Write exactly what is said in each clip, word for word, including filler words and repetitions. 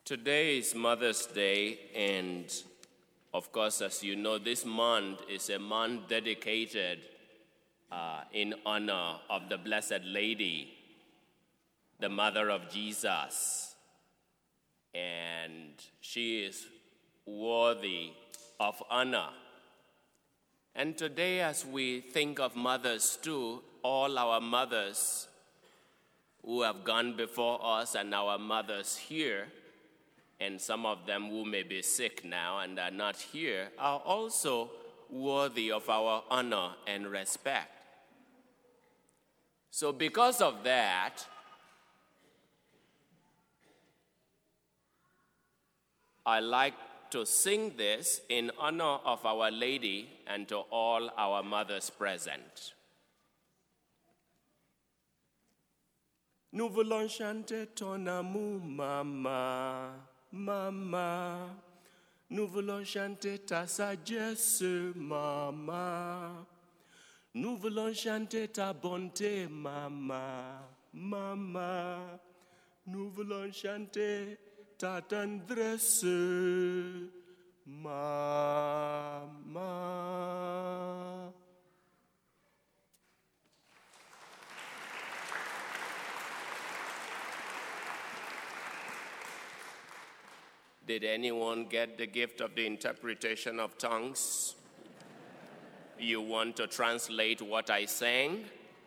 Today is Mother's Day, and of course, as you know, this month is a month dedicated uh, in honor of the Blessed Lady, the Mother of Jesus. And she is worthy of honor. And today, as we think of mothers too, all our mothers who have gone before us and our mothers here, and some of them who may be sick now and are not here, are also worthy of our honor and respect. So because of that, I like to sing this in honor of Our Lady and to all our mothers present. Nous voulons chanter ton amour, maman, maman. Nous voulons chanter ta sagesse, maman. Nous voulons chanter ta bonté, maman, maman. Nous voulons chanter ta tendresse, maman. Did anyone get the gift of the interpretation of tongues? You want to translate what I sang?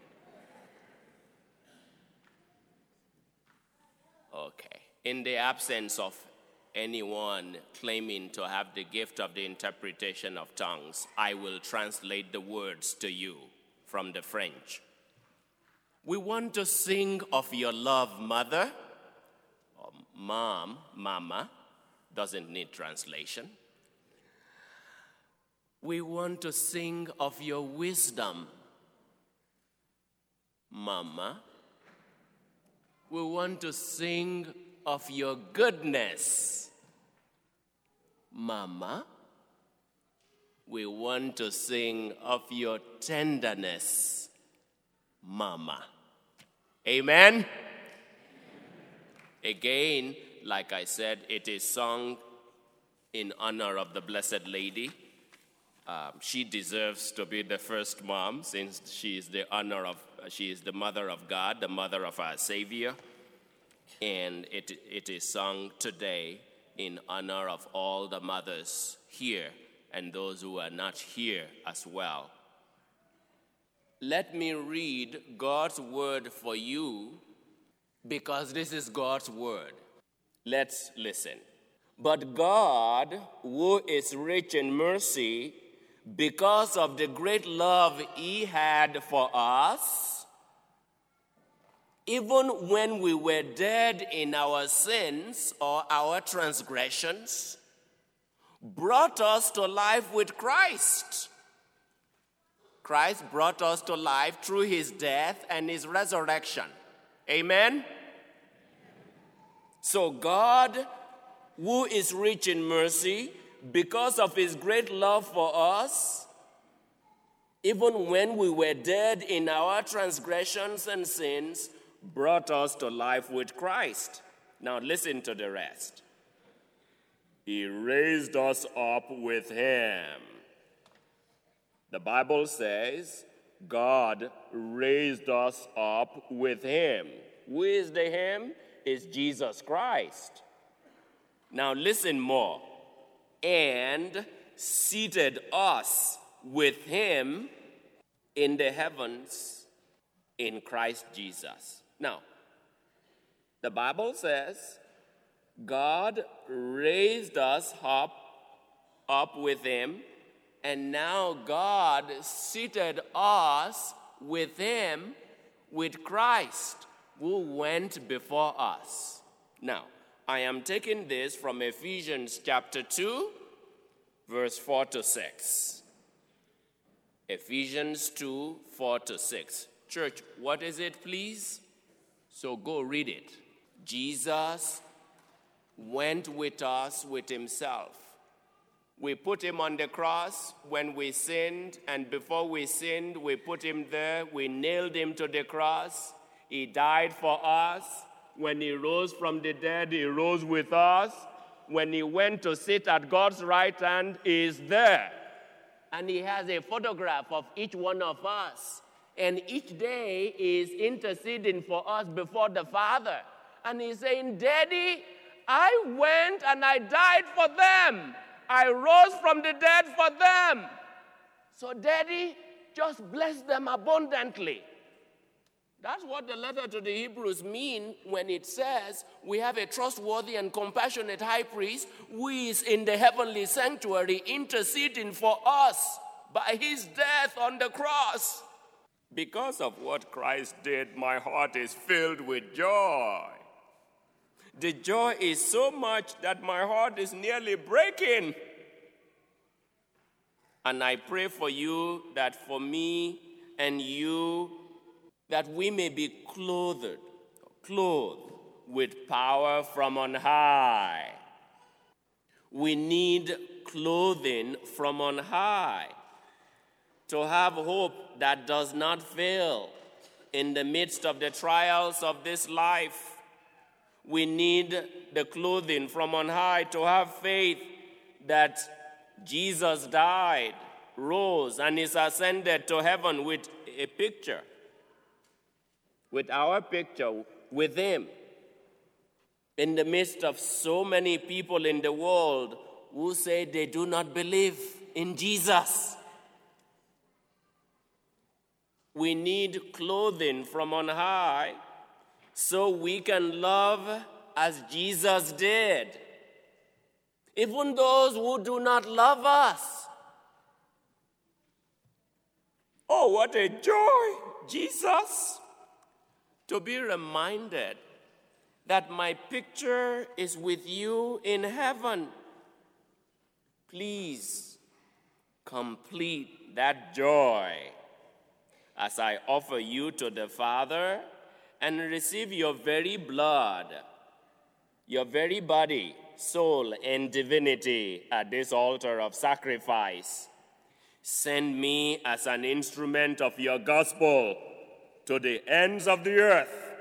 Okay. In the absence of anyone claiming to have the gift of the interpretation of tongues, I will translate the words to you from the French. We want to sing of your love, mother, or mom, mama. Doesn't need translation. We want to sing of your wisdom, Mama. We want to sing of your goodness, Mama. We want to sing of your tenderness, Mama. Amen? Again, like I said, it is sung in honor of the Blessed Lady. Um, she deserves to be the first mom since she is the honor of, she is the mother of God, the mother of our Savior. And it, it is sung today in honor of all the mothers here and those who are not here as well. Let me read God's word for you because this is God's word. Let's listen. But God, who is rich in mercy, because of the great love he had for us, even when we were dead in our sins or our transgressions, brought us to life with Christ. Christ brought us to life through his death and his resurrection. Amen? So God, who is rich in mercy, because of his great love for us, even when we were dead in our transgressions and sins, brought us to life with Christ. Now listen to the rest. He raised us up with him. The Bible says God raised us up with him. Who is the him? Is Jesus Christ. Now listen more. And seated us with him in the heavens in Christ Jesus. Now, the Bible says God raised us up, up with him, and now God seated us with him, with Christ, who went before us. Now, I am taking this from Ephesians chapter two, verse four to six. Ephesians two, four to six. Church, what is it, please? So go read it. Jesus went with us with himself. We put him on the cross when we sinned, and before we sinned, we put him there. We nailed him to the cross. He died for us. When he rose from the dead, he rose with us. When he went to sit at God's right hand, he is there. And he has a photograph of each one of us. And each day is interceding for us before the Father. And he's saying, Daddy, I went and I died for them. I rose from the dead for them. So, Daddy, just bless them abundantly. That's what the letter to the Hebrews means when it says we have a trustworthy and compassionate high priest who is in the heavenly sanctuary interceding for us by his death on the cross. Because of what Christ did, my heart is filled with joy. The joy is so much that my heart is nearly breaking. And I pray for you that for me and you, that we may be clothed, clothed with power from on high. We need clothing from on high to have hope that does not fail in the midst of the trials of this life. We need the clothing from on high to have faith that Jesus died, rose, and is ascended to heaven with a picture, with our picture, with him, in the midst of so many people in the world who say they do not believe in Jesus. We need clothing from on high so we can love as Jesus did. Even those who do not love us. Oh, what a joy, Jesus, to be reminded that my picture is with you in heaven. Please complete that joy as I offer you to the Father and receive your very blood, your very body, soul, and divinity at this altar of sacrifice. Send me as an instrument of your gospel to the ends of the earth.